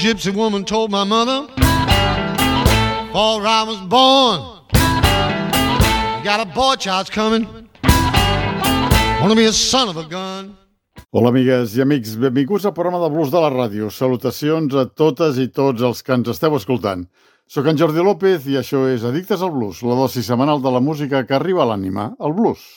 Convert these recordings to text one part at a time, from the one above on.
gypsy woman told my mother, before I was born, you got a boy child's coming, wanna be a son of a gun. Hola, amigues i amics. Benvinguts al programa de Blues de la ràdio. Salutacions a totes i tots els que ens esteu escoltant. Soc en Jordi López i això és Addictes al Blues, la dosi setmanal de la música que arriba a l'ànima, el blues.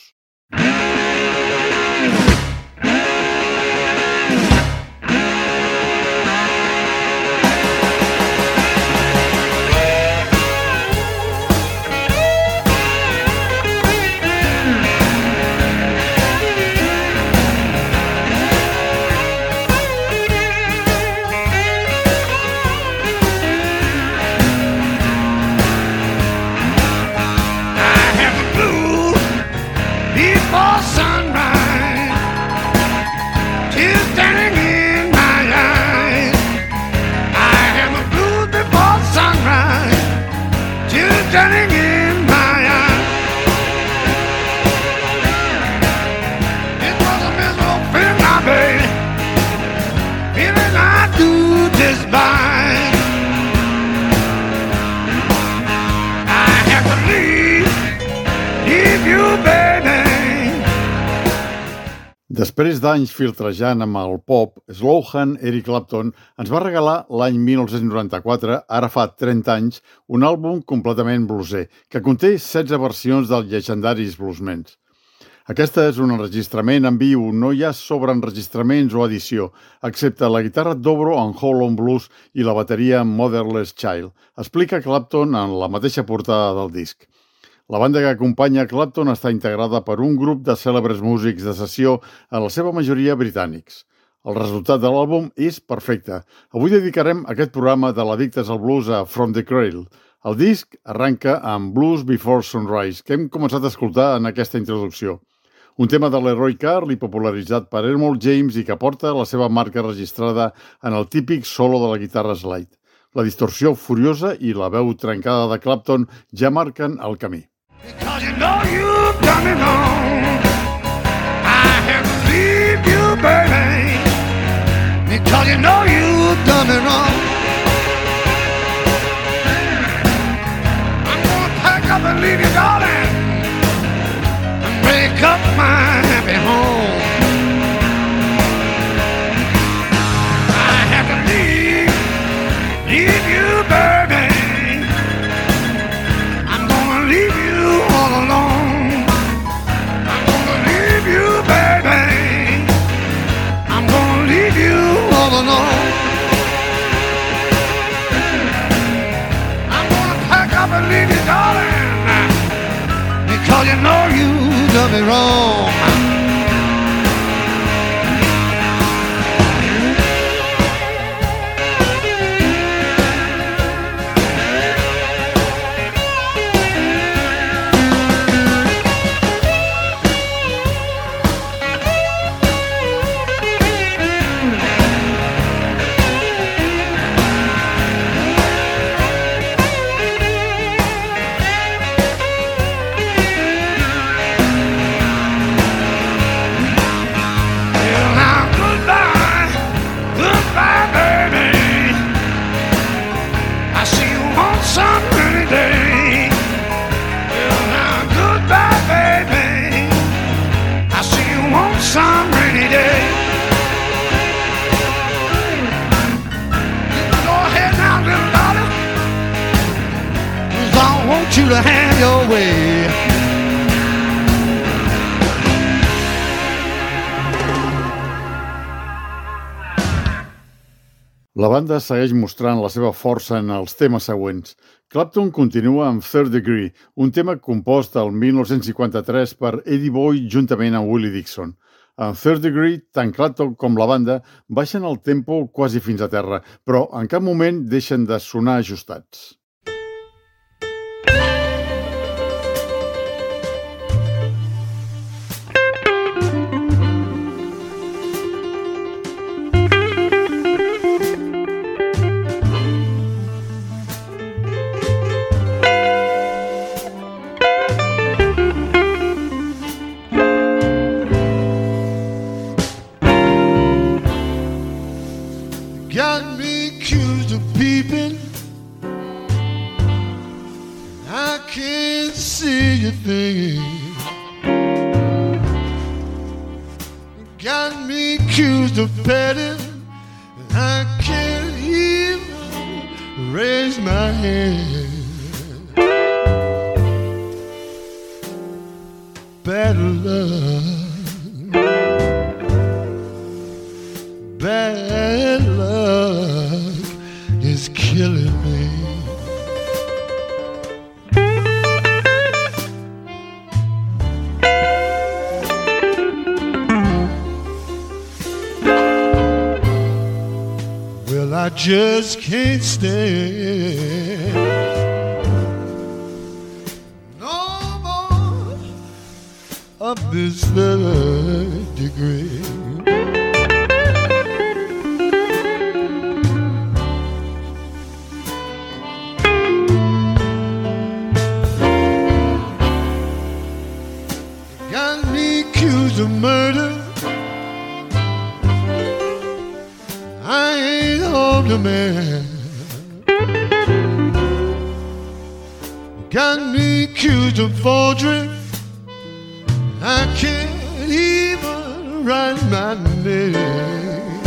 Standing in my eyes, it was a miserable feeling, my baby, feeling I do despise. I have to leave you, baby. Després d'anys filtrejant amb el pop, Slowhand Eric Clapton ens va regalar l'any 1994, ara fa 30 anys, un àlbum completament blueser, que conté 16 versions dels llegendaris bluesmens. Aquesta és un enregistrament en viu, no hi ha sobreenregistraments o edició, excepte la guitarra dobro en Hollow Blues i la bateria en Motherless Child, explica Clapton en la mateixa portada del disc. La banda que acompanya Clapton està integrada per un grup de cèlebres músics de sessió, en la seva majoria britànics. El resultat de l'àlbum és perfecte. Avui dedicarem aquest programa de l'Addictes al Blues a From the Cradle. El disc arranca amb Blues Before Sunrise, que hem començat a escoltar en aquesta introducció. Un tema de Leroy Carl i popularitzat per Elmore James i que porta la seva marca registrada en el típic solo de la guitarra slide. La distorsió furiosa i la veu trencada de Clapton ja marquen el camí. Because you know you've done me wrong, I have to leave you, baby. Because you know you've done me wrong, I'm gonna pack up and leave you, darling, and break up my happy home. I have to leave you, baby. Leave you all alone. I'm gonna leave you, baby. I'm gonna leave you all alone. I'm gonna pack up and leave you, darling, because you know you done me wrong. Some rainy day. Go ahead now, little darling, 'cause I want you to have your way. La banda segueix mostrant la seva força en els temes següents. Clapton continua amb Third Degree, un tema compost el 1953 per Eddie Boy juntament amb Willie Dixon. En Third Degree, tant Clapton com la banda baixen el tempo quasi fins a terra, però en cap moment deixen de sonar ajustats. Got me accused crazy thing. Got me accused of petting. I can't even raise my hand. Bad luck, bad luck is killing me. Well, I just can't stand no more of this third degree. Got me accused of murder. I ain't home to man. Got me accused of forgery. I can't even write my name.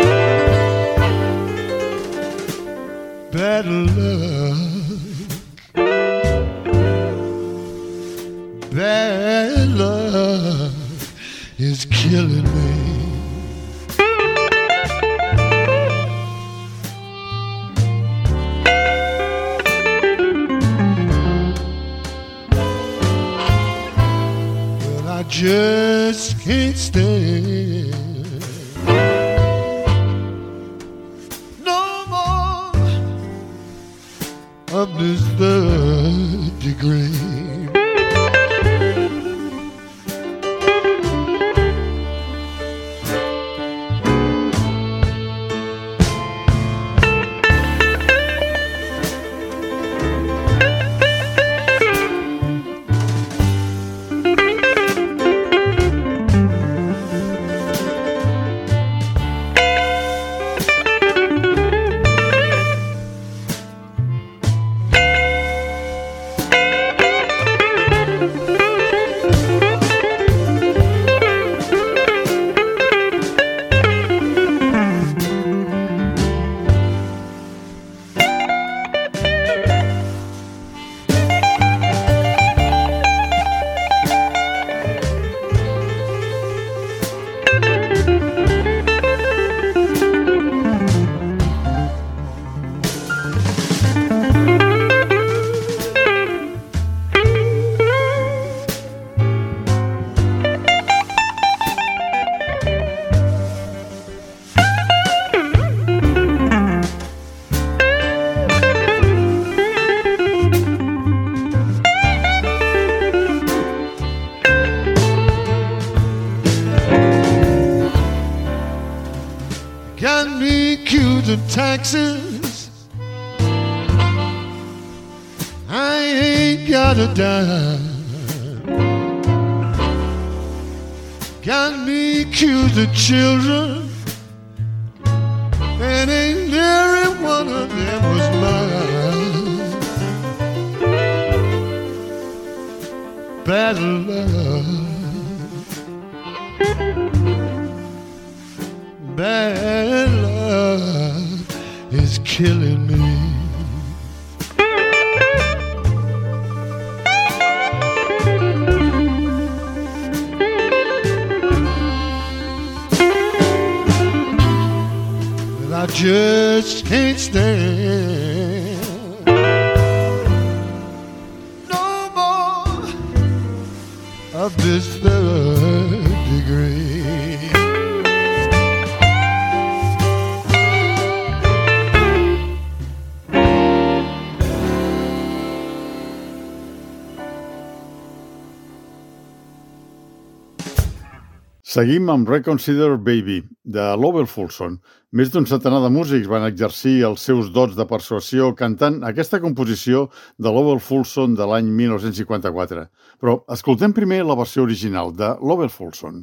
Bad luck, bad luck is killing me. I just can't stand no more of this third degree. Got me accused of taxes. I ain't got a dime. Got me accused of children, and ain't every one of them was mine. Bad luck, bad luck is killing me. Well, I just can't stand no more of this third degree. Seguim amb Reconsider Baby, de Lowell Fulson. Més d'un centenar de músics van exercir els seus dots de persuasió cantant aquesta composició de Lowell Fulson de l'any 1954. Però escoltem primer la versió original de Lowell Fulson.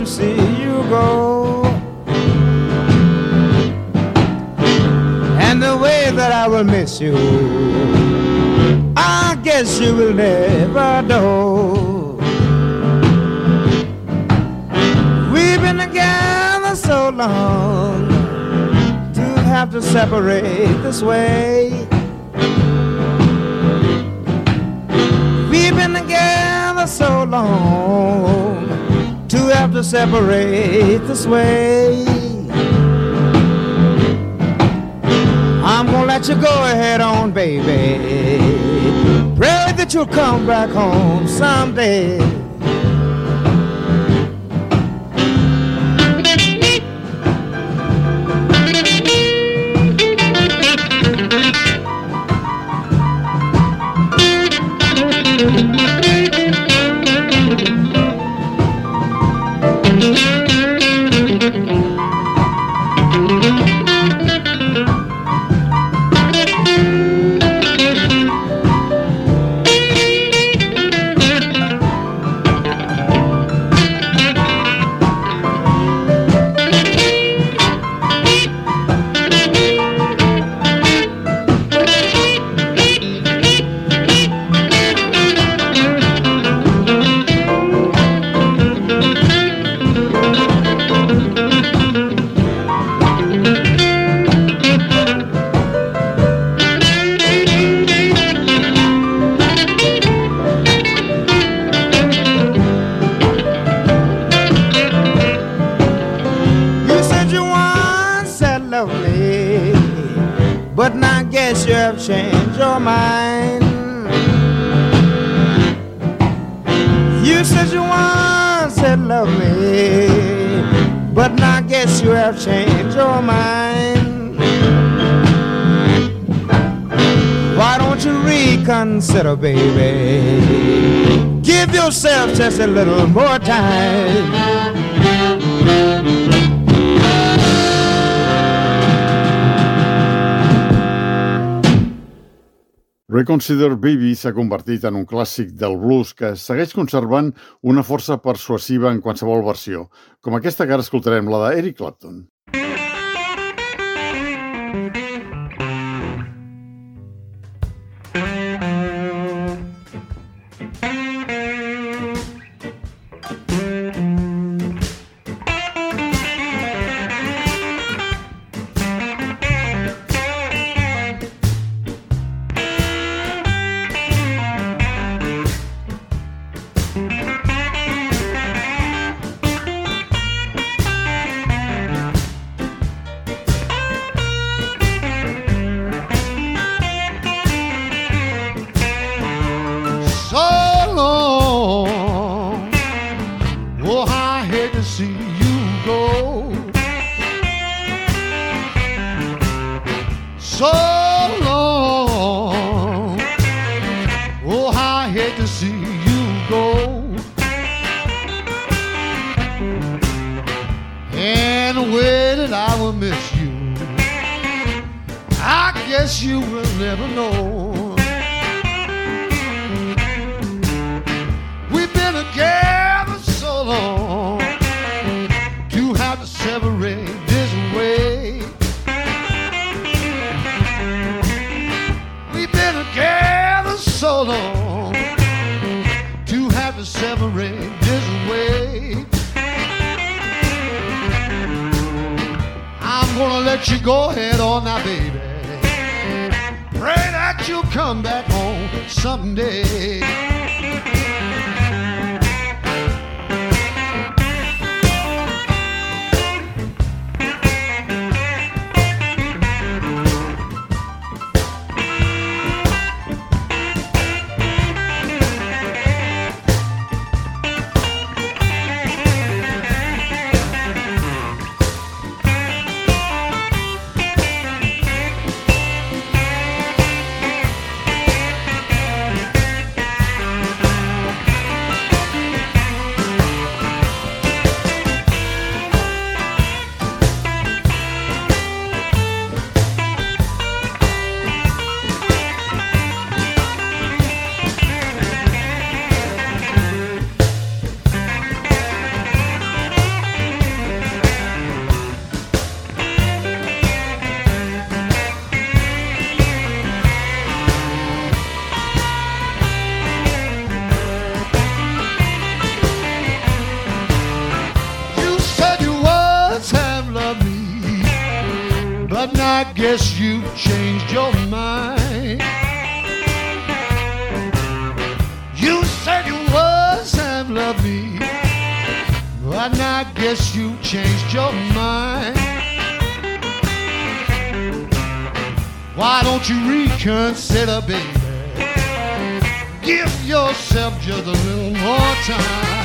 to see you go. And the way that I will miss you, I guess you will never know. We've been together so long to have to separate this way. We've been together so long to have to separate this way. I'm gonna let you go ahead on, baby. Pray that you'll come back home someday. But now I guess you have changed your mind. You said you once said love me, but now I guess you have changed your mind. Why don't you reconsider, baby? Give yourself just a little more time. Reconsider Baby s'ha convertit en un clàssic del blues que segueix conservant una força persuasiva en qualsevol versió, com aquesta que ara escoltarem, la d'Eric Clapton. You will never know. We've been together so long to have to separate this way. We've been together so long to have to separate this way. I'm gonna let you go ahead on now, baby. Pray that you'll come back home someday. I guess you've changed your mind. You said your words have loved me, but now I guess you've changed your mind. Why don't you reconsider, baby? Give yourself just a little more time.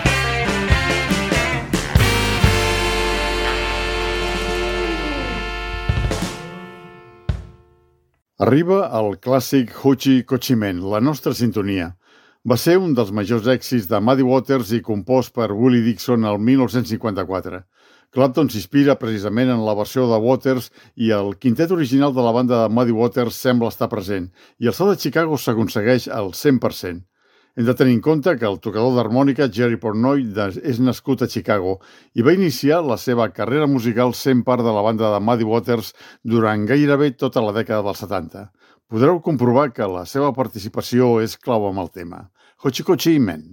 Arriba el clàssic Hoochie Coochie Man, la nostra sintonia. Va ser un dels majors èxits de Muddy Waters i compost per Willie Dixon el 1954. Clapton s'inspira precisament en la versió de Waters i el quintet original de la banda de Muddy Waters sembla estar present i el so de Chicago s'aconsegueix al 100%. Hem de tenir en compte que el tocador d'harmònica Jerry Portnoy és nascut a Chicago i va iniciar la seva carrera musical sent part de la banda de Muddy Waters durant gairebé tota la dècada dels 70. Podreu comprovar que la seva participació és clau amb el tema. Hoochie Coochie Man.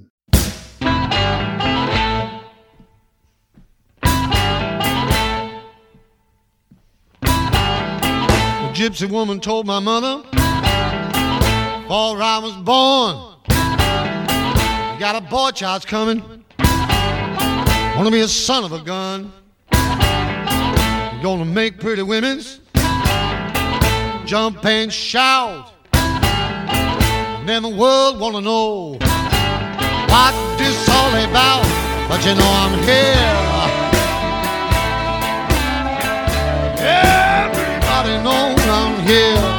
A gypsy woman told my mother, before I was born, got a boy child's coming, wanna be a son of a gun. You're gonna make pretty women's jump and shout, and then the world wanna know what this all about. But you know I'm here. Everybody knows I'm here.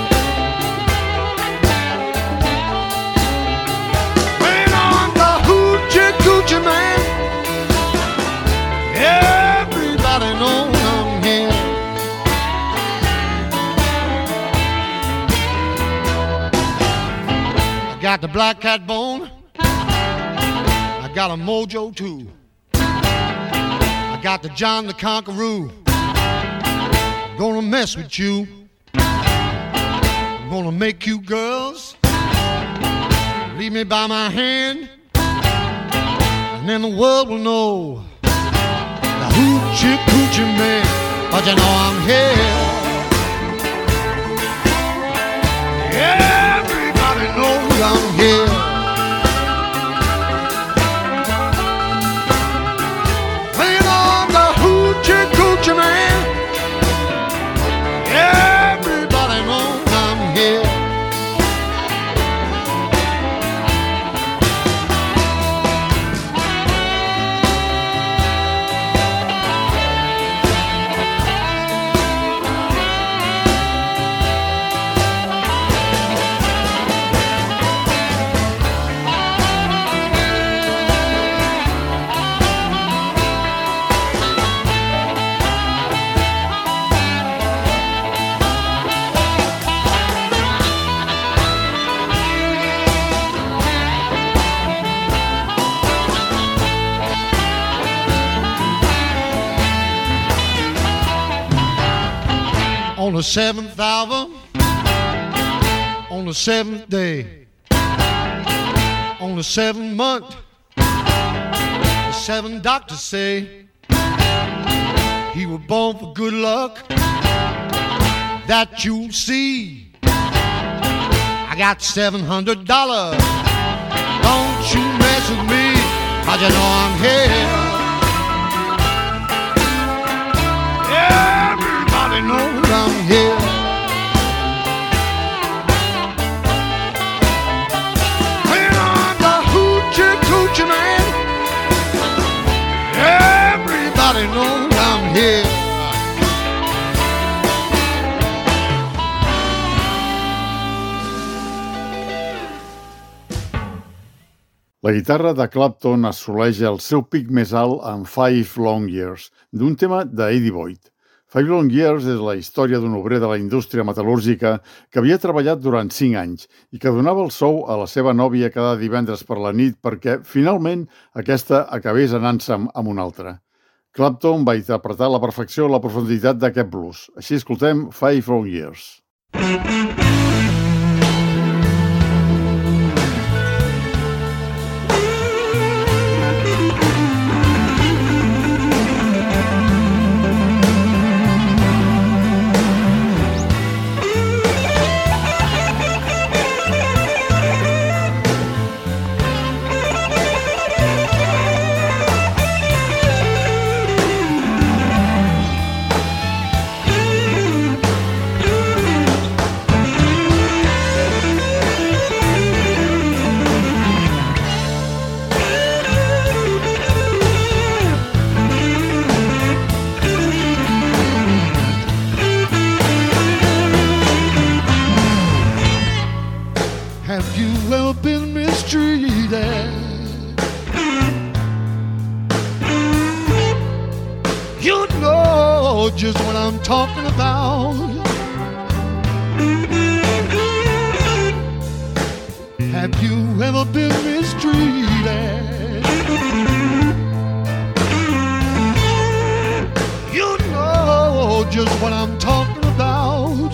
Coochie man, everybody knows I'm here. I got the black cat bone, I got a mojo too. I got the John the Conqueror, gonna mess with you. I'm gonna make you girls leave me by my hand, and then the world will know the Hoochie Coochie Man. But you know I'm here. Everybody knows I'm here. Playing on the Hoochie Coochie Man. Everybody knows I'm here. On the seventh hour, on the seventh day, on the seventh month, the seven doctors say he was born for good luck. That you see, I got $700. Don't you mess with me, 'cause you know I'm here. Everybody knows I'm here. Playing on the Hoochie Coochie Man. Everybody knows I'm here. La guitarra de Clapton assoleix el seu pic més alt en Five Long Years, d'un tema d'Eddie Boyd. Five Long Years és la història d'un obrer de la indústria metal·lúrgica que havia treballat durant 5 anys i que donava el sou a la seva nòvia cada divendres per la nit perquè, finalment, aquesta acabés anant-se amb un altre. Clapton va interpretar a la perfecció la profunditat d'aquest blues. Així escoltem Five Long Years. just what I'm talking about. Have you ever been mistreated? You know just what I'm talking about.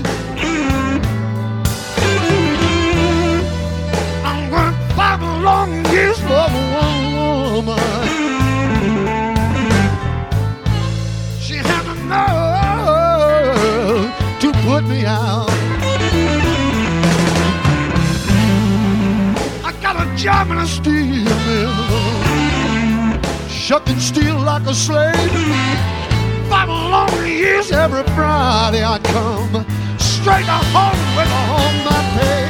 I'm worked 5 long years for one woman. She had the nerve to put me out. I got a job in a steel mill, shucking steel like a slave. 5 long years every Friday I'd come straight to home with all my pay.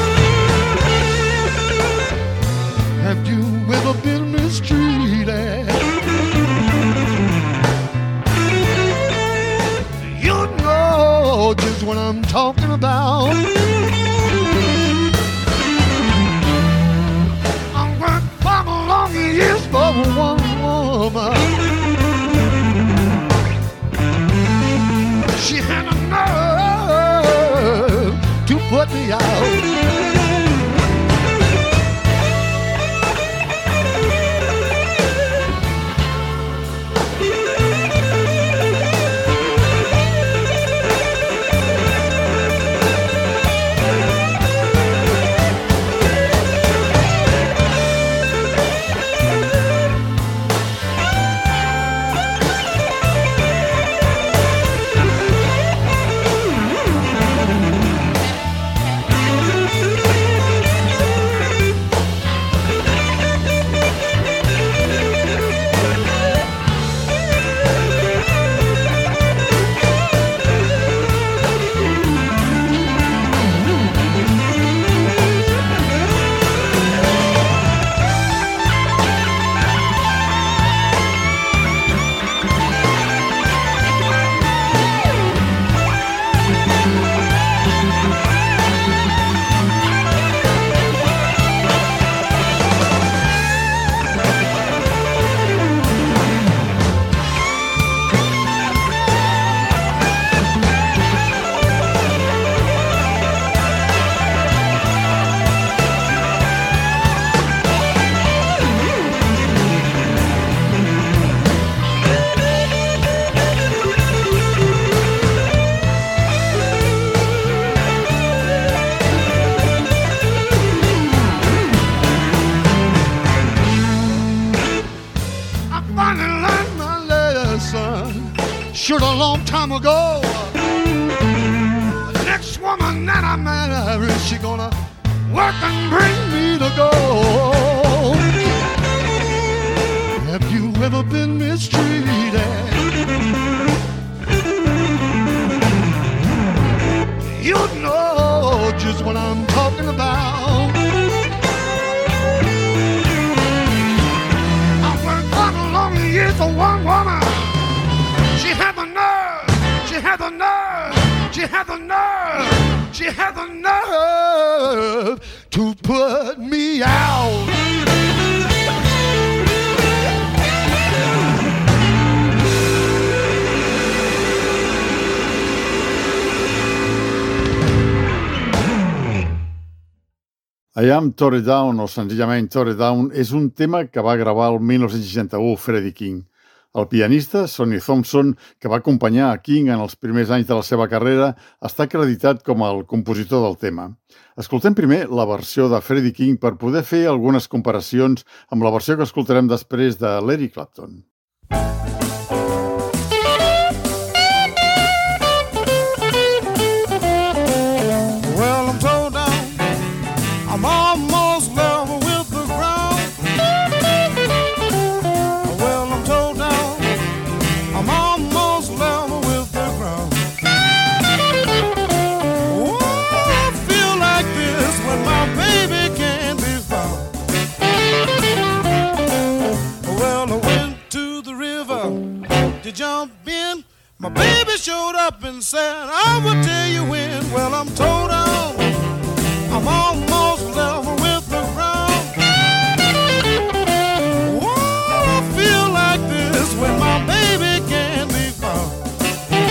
Have you ever been mistreated? You know just what I'm talking about. I worked 5 long years for one woman. She had a nerve to put me out. Should a long time ago. The next woman that I marry, she gonna work and bring me to gold. Have you ever been mistreated? You know just what I'm talking about. I worked 5 long years for one woman. She had the nerve, she had the nerve, she had the nerve, she had the nerve to put me out. I Am Tore Down, o senzillament Tore Down, és un tema que va gravar el 1961 Freddie King. El pianista Sonny Thompson, que va acompanyar a King en els primers anys de la seva carrera, està acreditat com el compositor del tema. Escoltem primer la versió de Freddie King per poder fer algunes comparacions amb la versió que escoltarem després de l'Eric Clapton. Well, I'm told I'm almost level with the ground. Well, I'm told now I'm almost level with the ground. Oh, I feel like this when my baby can't be found. Well, I went to the river to jump in. My baby showed up and said, I will tell you when. Well, I'm told I'm almost level with the ground. Oh, I feel like this when my baby can't be found.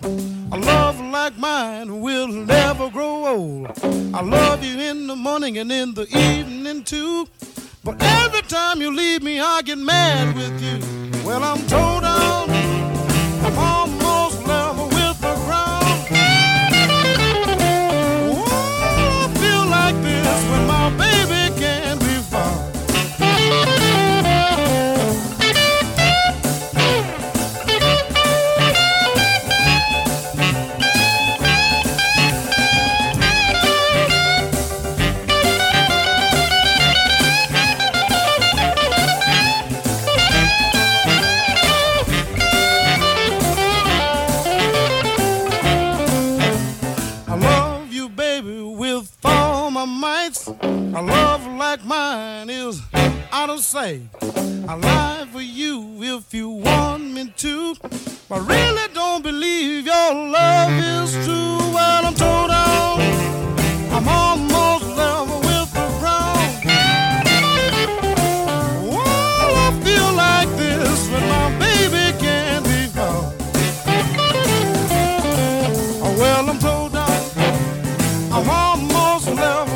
A love like mine will never grow old. I love you in the morning and in the evening too. But every time you leave me, I get mad with you. Well, I'm told down, I'm almost level with the ground. Oh, I feel like this when my baby can't be found. A love like mine is out of sight. I lie for you if you want me to. I really don't believe your love is true. Well, I'm told down, I'm almost level with the ground. Well, I feel like this when my baby can't be found. Oh, well, I'm told down, I'm almost level.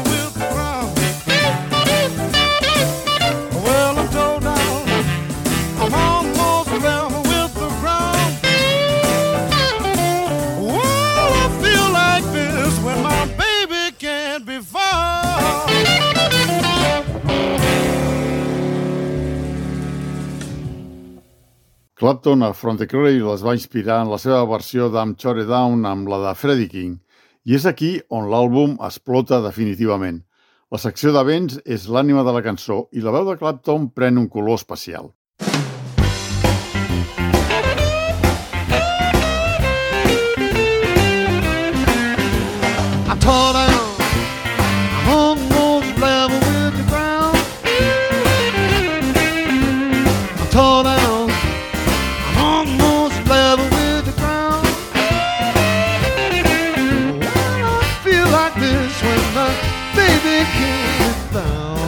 Clapton a Frontier les va inspirar en la seva versió d'Am Tore Down amb la de Freddie King, i és aquí on l'àlbum explota definitivament. La secció de vents és l'ànima de la cançó i la veu de Clapton pren un color especial. I'm tore down, I'm almost level with the ground. I'm tore down, I'm almost level with the ground. Well, I feel like this when my baby can't be found.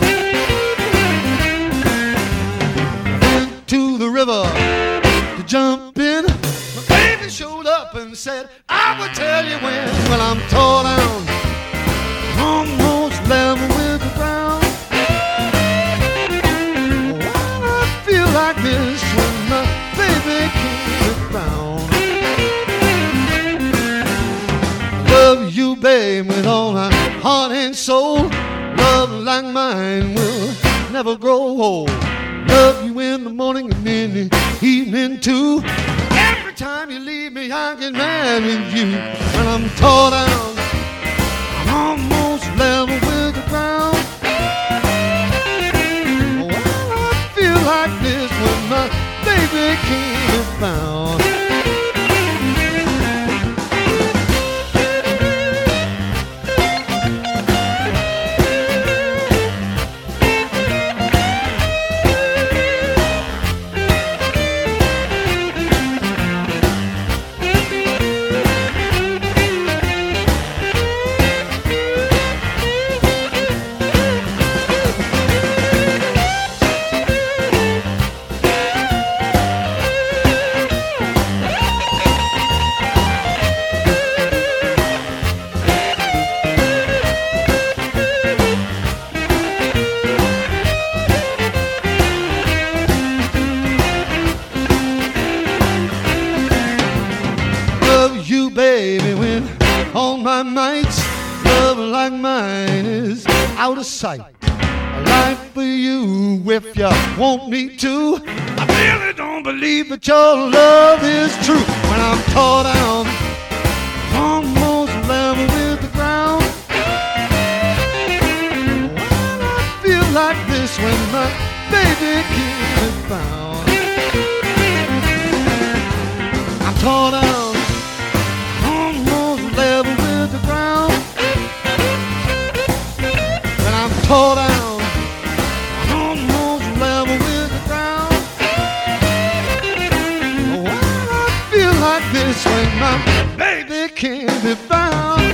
Went to the river to jump in. My baby showed up and said, I would tell you when. Well, I'm tore down, almost level with the ground. Well, I feel like this when my baby can't be found. Love you, babe, with all my heart and soul. Love like mine will never grow old. Love you in the morning and in the evening too. Every time you leave me, I get mad with you. When I'm tore down, I'm almost level with the ground. Well, I feel like this when my baby can't be found. Out of sight. I lie for you if you want me to. I really don't believe that your love is true. When I'm tore down, almost level with the ground. Well, I feel like this when my baby can't be found. I'm tore down, almost level with the ground. Tore down, almost level with the ground. Well, I feel like this when my baby can't be found.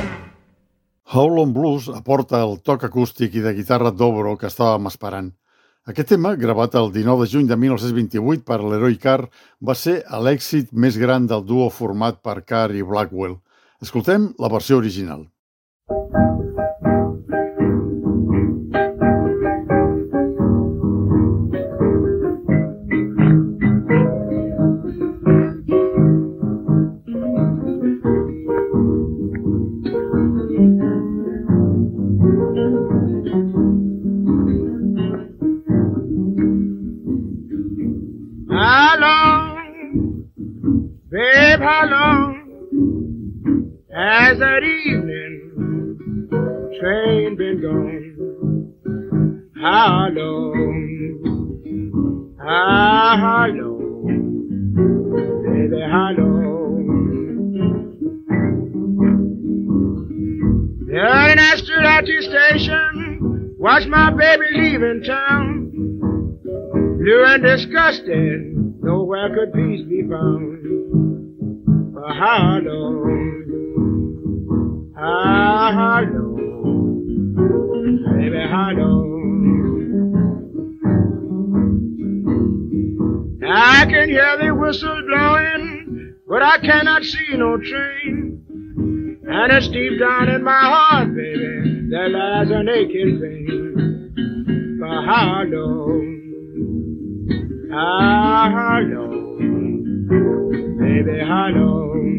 Howlin' Blues aporta el toc acústic i de guitarra dobro que estàvem esperant. Aquest tema, gravat el 19 de juny de 1928 per l'Heroi Carr, va ser l'èxit més gran del duo format per Carr i Blackwell. Escoltem la versió original. How long, babe, how long has that evening train been gone? How long, how long, baby, how long? The other night I stood at the station, watched my baby leaving town. Blue and disgusted, nowhere could peace be found. For how long, how long, baby, how long? I can hear the whistle blowing, but I cannot see no train. And it's deep down in my heart, baby, there lies an aching pain. For how long? How long, baby, how long?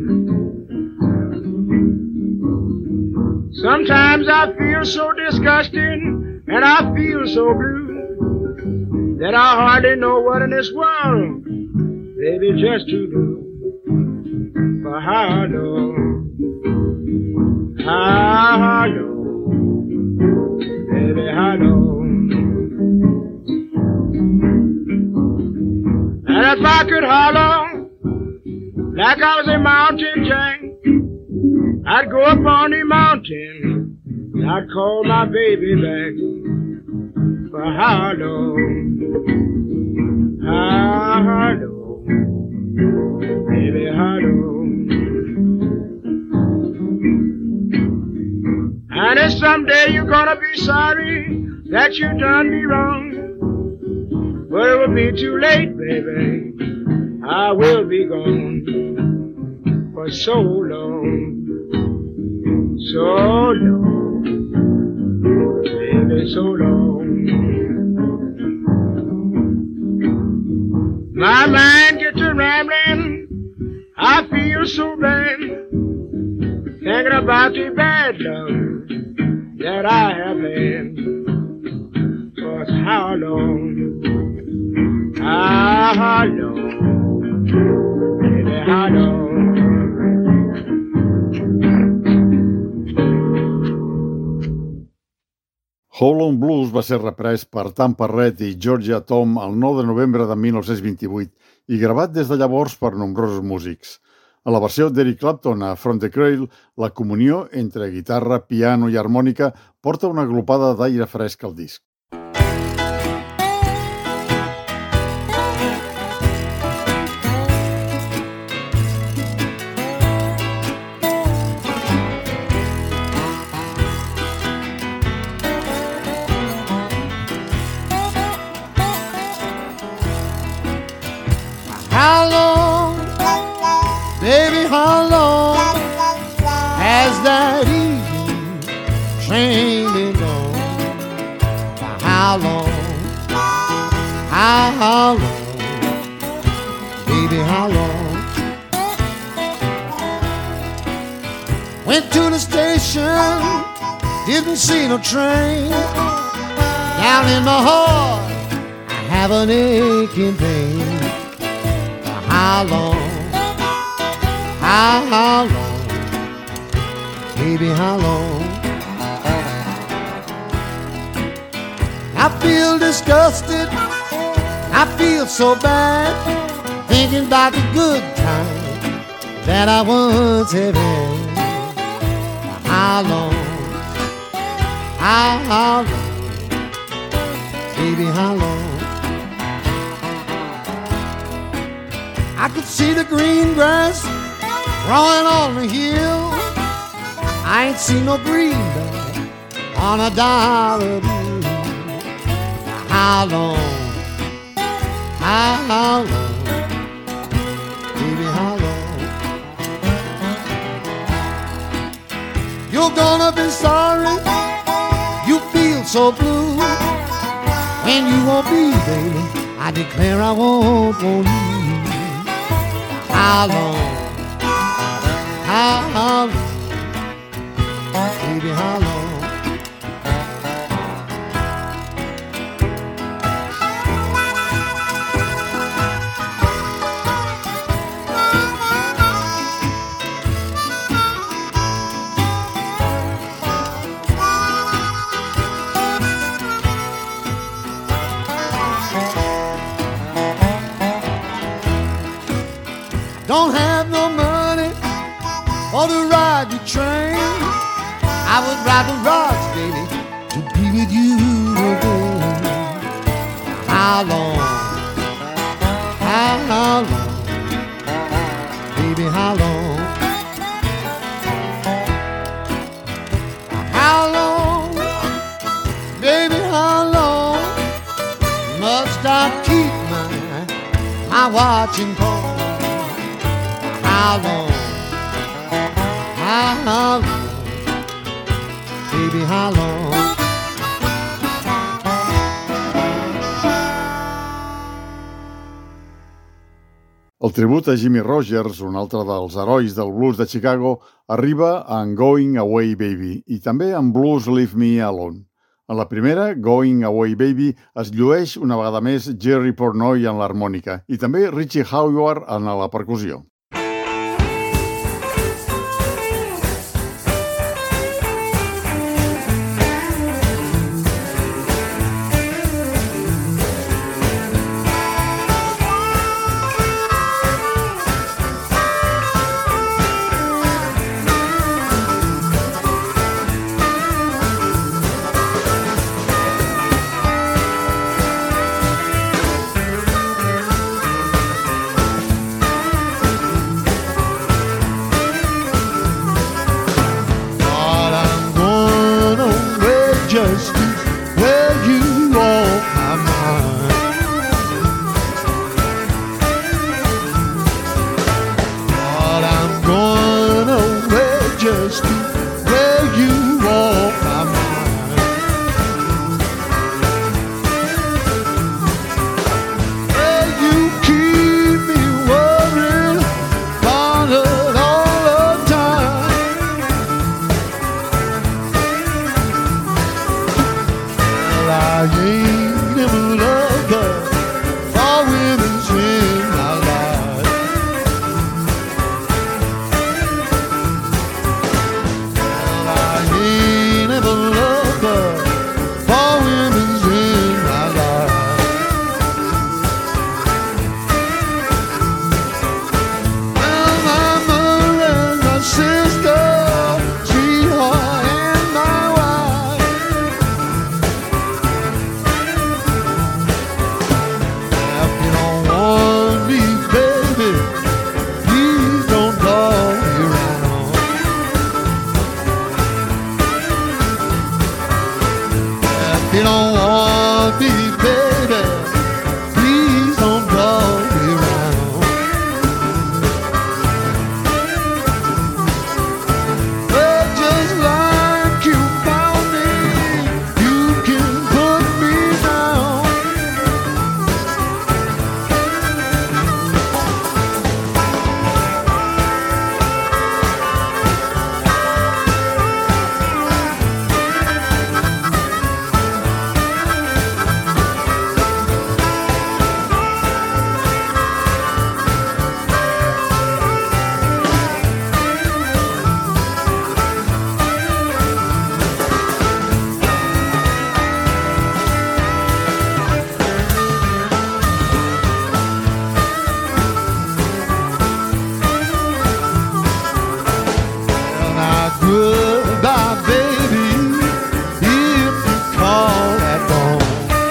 Sometimes I feel so disgusting and I feel so blue that I hardly know what in this world, baby, just to do. For how long, how long, baby, how long? And if I could holler like I was a mountain jack, I'd go up on the mountain and I'd call my baby back. For how long, how long, baby, how long? And if someday you're gonna be sorry that you done me wrong, but it will be too late, baby. I will be gone for so long, baby, so long. My mind gets to rambling. I feel so bad, thinking about the bad love that I have had. For how long? How long, baby, how long? How Long Blues va ser reprès per Tampa Red i Georgia Tom el 9 de novembre de 1928 i gravat des de llavors per nombrosos músics. A la versió d'Eric Clapton a From the Cradle, la comunió entre guitarra, piano i harmònica porta una glopada d'aire fresc al disc. How long, baby, how long has that evening train been gone? How long, how long, baby, how long? Went to the station, didn't see no train. Down in my heart, I have an aching pain. How long, how long, baby, how long? I feel disgusted, I feel so bad, thinking about the good times that I once have had. How long, how long, baby, how long? I could see the green grass growing on the hill. I ain't seen no greenback on a dollar bill. How long? How long? Baby, how long? You're gonna be sorry. You feel so blue when you won't be, baby. I declare I won't want you. How long? How long? Baby, how long? Don't have no money for to ride your train. I would ride the rods, baby, to be with you again. How long? How long? Baby, how long? How long? Baby, how long must I keep my watching for? How long? How long? Baby, how long? El tribut a Jimmy Rogers, un altre dels herois del blues de Chicago, arriba en Going Away Baby i també en Blues Leave Me Alone. En la primera, Going Away Baby, es llueix una vegada més Jerry Portnoy en l'harmònica i també Richie Howard en la percussió. Just where you on my mind. But I'm going away just where you on my mind. Where you keep me worried, bothered all the time. I ain't never loved her for women's in my life. Well, I ain't never loved her for women's in my life. Well, my mother and my sister, sweetheart and my wife. You don't want me, baby, please don't blow me around. Well, just like you found me, you can put me down. Goodbye, baby, if you call that phone.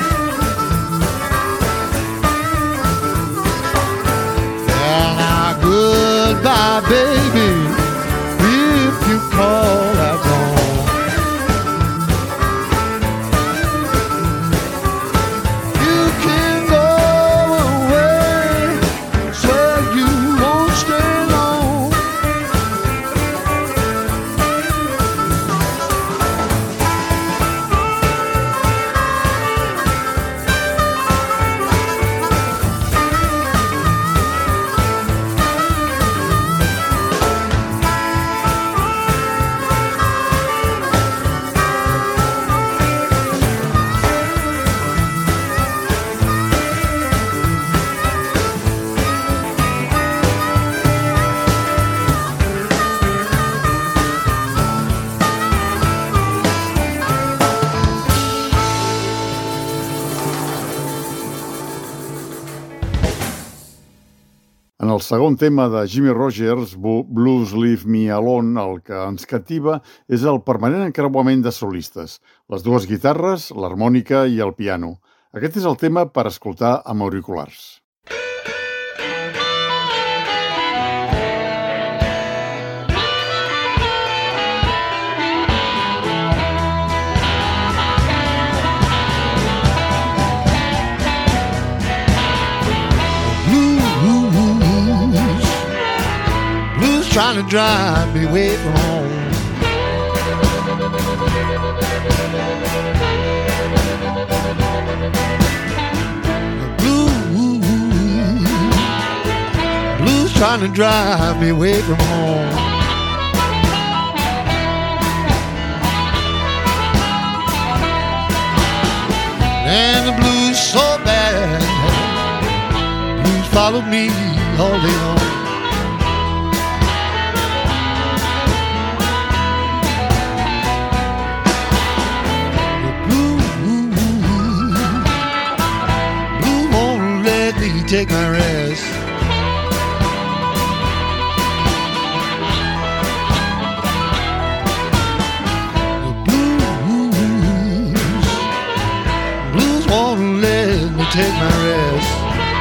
Well, now, goodbye, baby, if you call that phone. En el segon tema de Jimmy Rogers, Blues Leave Me Alone, el que ens cativa és el permanent encreuament de solistes, les dues guitarres, l'harmònica i el piano. Aquest és el tema per escoltar amb auriculars. Trying to drive me away from home. Blues trying to drive me away from home. And the blues so bad, blues followed me all day long. Take my rest. The blues won't let me take my rest.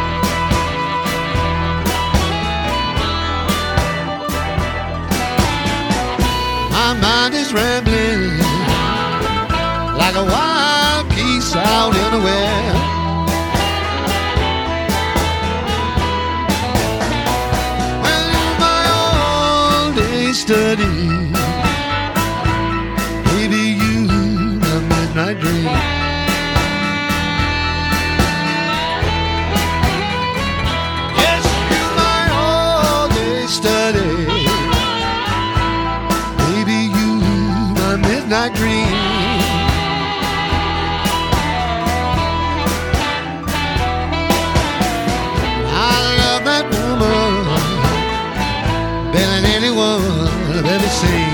My mind is rambling like a wild geese out in the west. Study, baby, you my midnight dream. Yes, you my all-day study, baby, you my midnight dream. I love that woman better than anyone I've ever seen.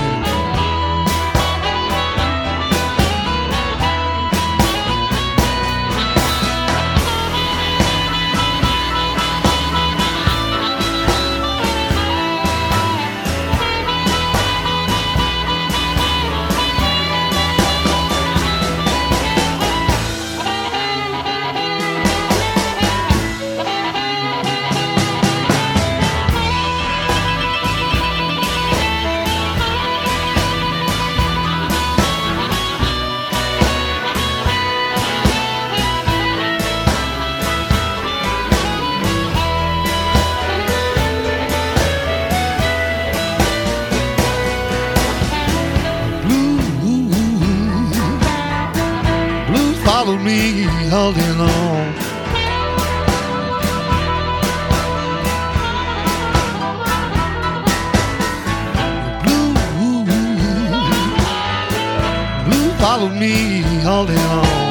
Followed me all day long. Blue followed me all day long.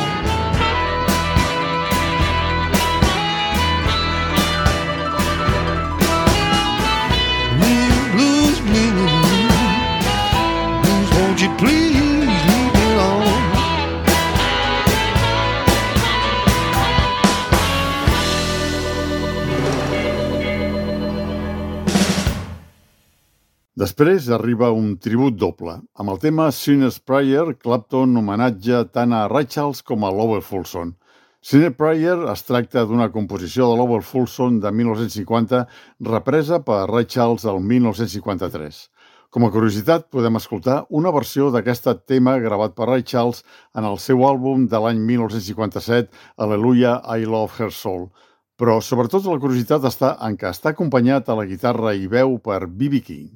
Blues, won't you please leave me alone? Després arriba un tribut doble. Amb el tema Sinner's Prayer, Clapton homenatja tant a Ray Charles com a Lowell Fulson. Sinner's Prayer es tracta d'una composició de Lowell Fulson de 1950 represa per Ray Charles el 1953. Com a curiositat, podem escoltar una versió d'aquest tema gravat per Ray Charles en el seu àlbum de l'any 1957, Hallelujah, I Love Her Soul. Però, sobretot, la curiositat està en què està acompanyat a la guitarra i veu per B.B. King.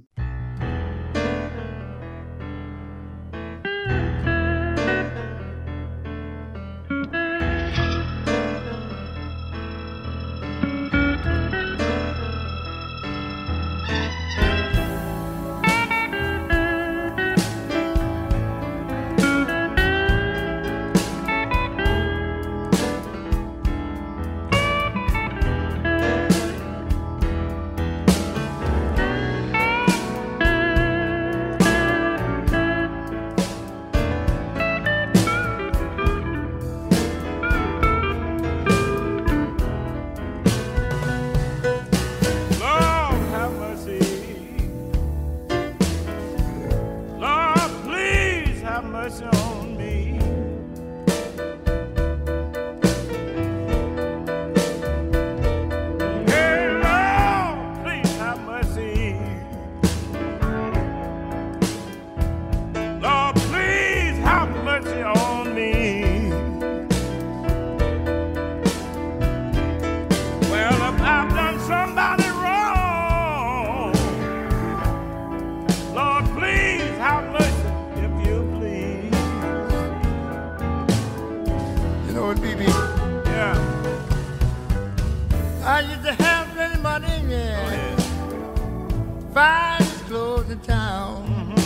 finest clothes in town.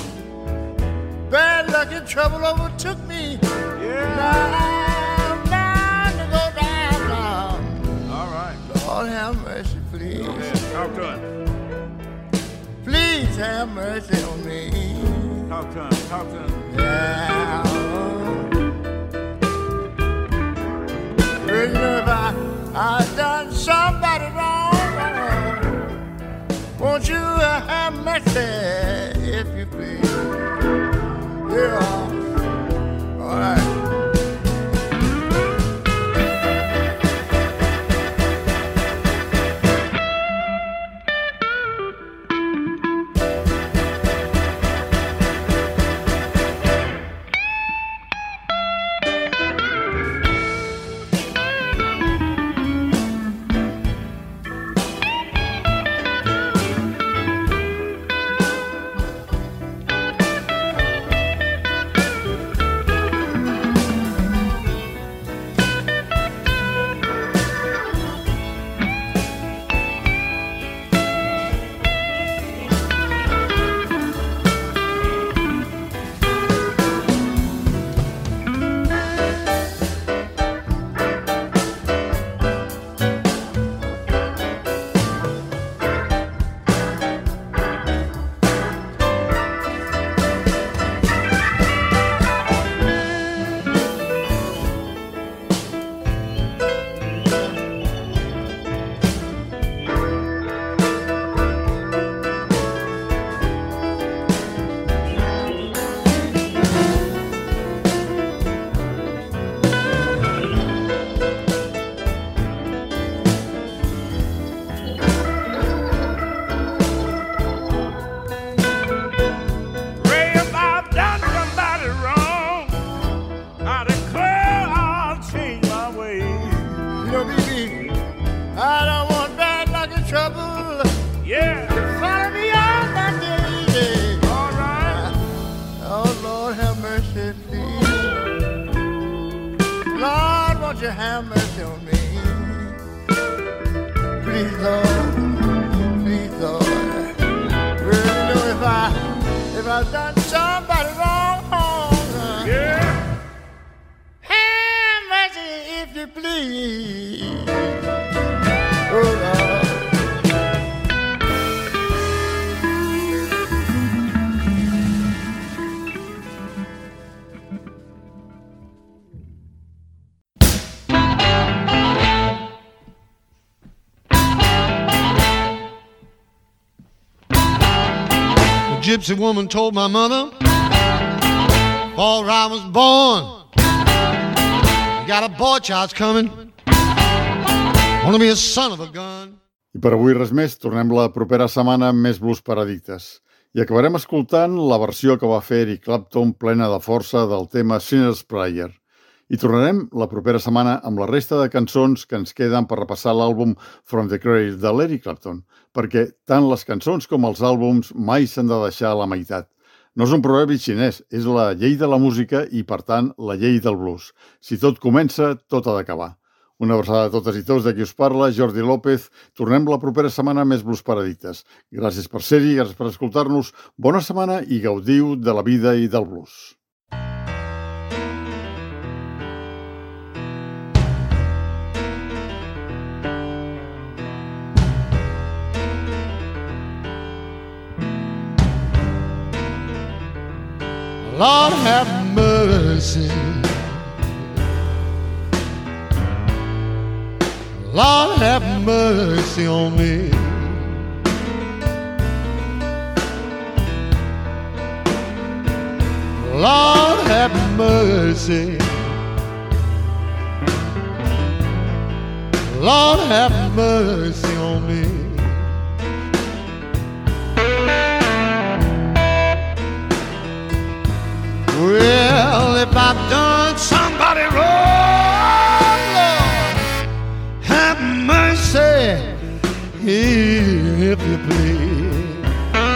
Bad luck and trouble overtook me. Yeah. Now I'm bound to go down. All right. Lord have mercy, please. Go ahead. Talk to him. Please have mercy on me. Talk to him. Talk to him. Yeah. Well, you know, if I done somebody wrong, won't you have mercy if you please? Yeah. All right. Gypsy woman told my mother before I was born, got a boy child's coming, wanna be a son of a gun. I per avui res més, tornem la propera setmana amb més blues per addictes. I acabarem escoltant la versió que va fer Eric Clapton plena de força del tema Sinner's Prayer. I tornarem la propera setmana amb la resta de cançons que ens queden per repassar l'àlbum From the Cradle de l'Eric Clapton, perquè tant les cançons com els àlbums mai s'han de deixar a la meitat. No és un proverbi xinès, és la llei de la música i, per tant, la llei del blues. Si tot comença, tot ha d'acabar. Una abraçada a totes i tots de qui us parla, Jordi López. Tornem la propera setmana amb més blues per addictes. Gràcies per ser-hi, gràcies per escoltar-nos. Bona setmana i gaudiu de la vida i del blues. Lord have mercy, Lord have mercy on me. Lord have mercy, Lord have mercy on me. Well, if I've done somebody wrong, Lord, have mercy, if you please.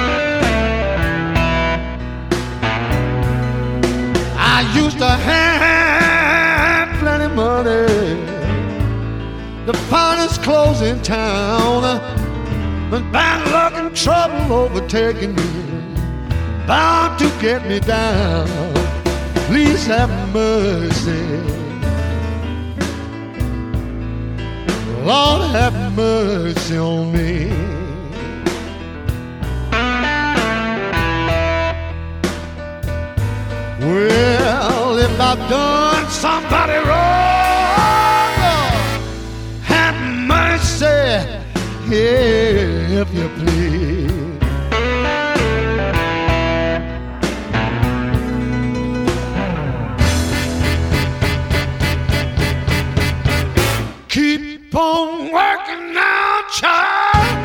I used to have plenty of money, the finest clothes in town, but bad luck and trouble overtaking me, bound to get me down. Please have mercy. Lord, have mercy on me. Well, if I've done somebody wrong, Lord, have mercy, if you please. Keep on working now, child.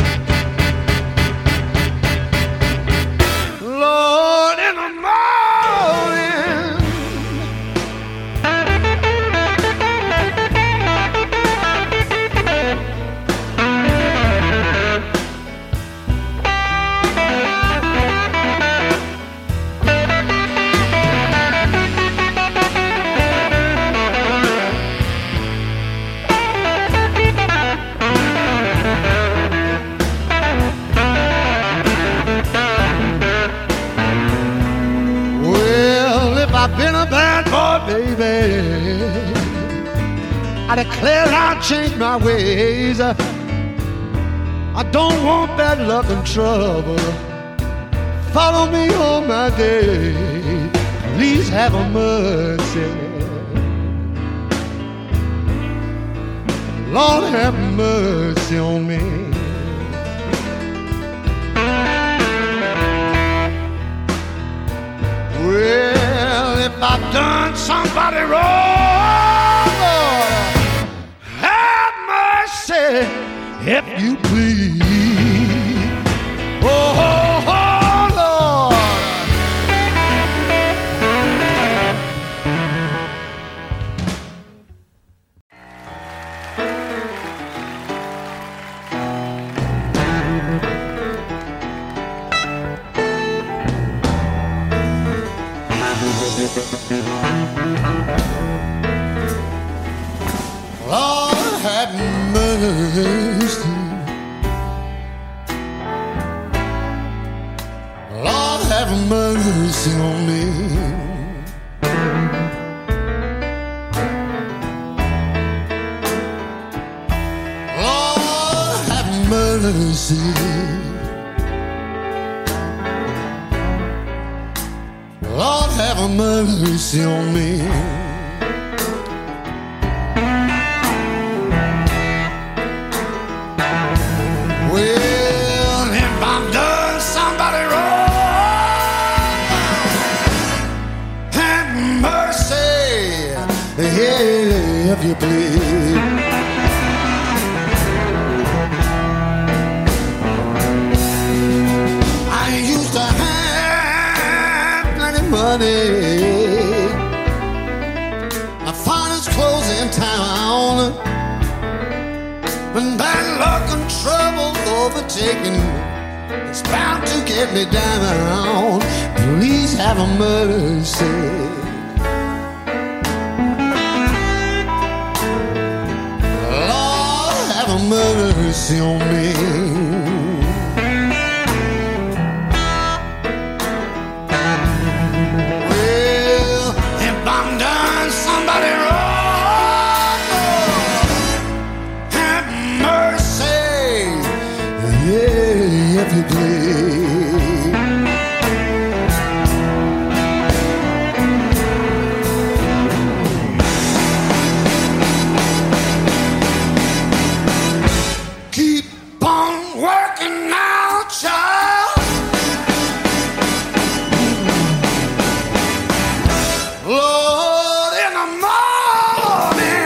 Lord, in the morning. I've been a bad boy, baby. I declare I'll change my ways. I don't want bad luck and trouble. Follow me all my days. Please have a mercy. Lord, have mercy on me. Well, if I've done somebody wrong, Lord, have mercy, if you please. Oh, Lord. Lord, have mercy. Lord, have mercy on me. Lord, have mercy. Lord, have mercy on me. Well, if I've done somebody wrong, have mercy, if you please. I used to have plenty money. My finest clothes in town. When bad luck and trouble overtaken, it's bound to get me down. Please have a mercy. Lord, have a mercy on me. Well, if I'm done somebody wrong, have mercy, if you please. Keep on working now, child. Lord, in the morning.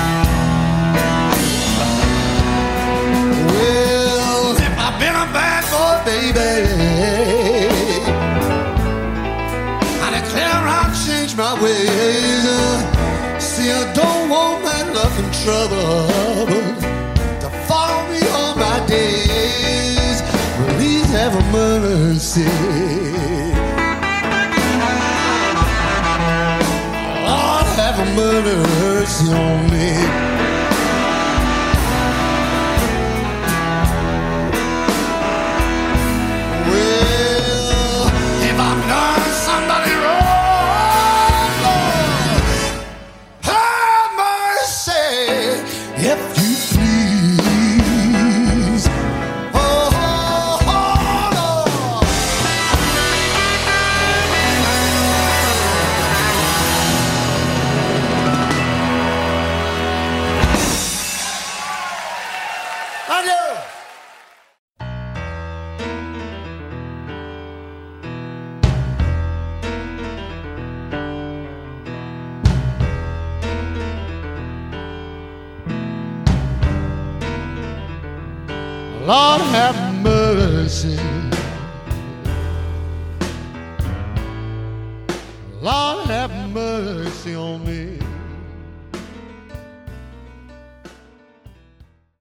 Well, if I've been a bad boy, baby. I declare I'll change my ways. See, I don't want that luck and trouble to follow me all my days. Please have mercy. Lord, have mercy on me. Well, if I've done somebody wrong, Lord, have mercy, if you please. Oh, Lord. Thank you. Lord have mercy. Lord have mercy on me.